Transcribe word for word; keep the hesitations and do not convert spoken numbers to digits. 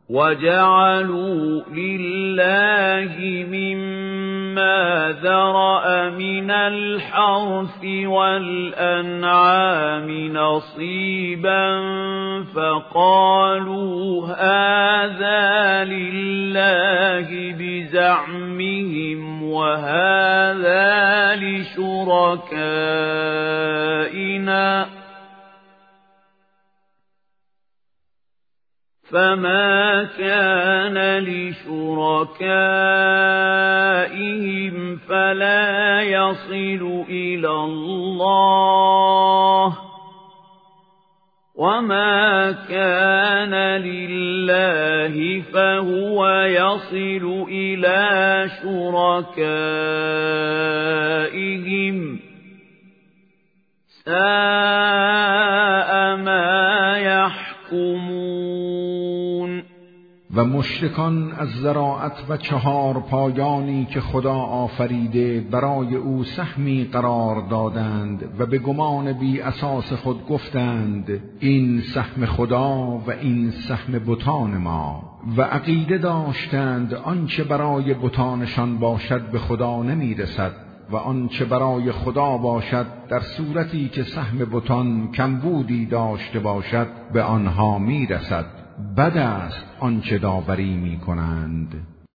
وَجَعَلُوا لِلَّهِ مِمَّا ذَرَأَ مِنَ الْحَرْثِ وَالْأَنْعَامِ نَصِيبًا فَقَالُوا هَذَا لِلَّهِ بِزَعْمِهِمْ وَهَذَا لِشُرَكَائِنَا فَمَا كَانَ لِشُرَكَائِهِمْ فَلَا يَصِلُ إِلَى اللَّهِ وَمَا كَانَ لِلَّهِ فَهُوَ يَصِلُ إِلَى شُرَكَائِهِمْ سَاءَ مَا يَحْكُمُونَ. و مشرکان از زراعت و چهار پایانی که خدا آفریده برای او سهمی قرار دادند و به گمان بی اساس خود گفتند این سهم خدا و این سهم بتان ما، و عقیده داشتند آنچه برای بتانشان باشد به خدا نمی رسد و آنچه برای خدا باشد در صورتی که سهم بتان کمبودی داشته باشد به آنها می رسد. بد است آنچه داوری می کنند.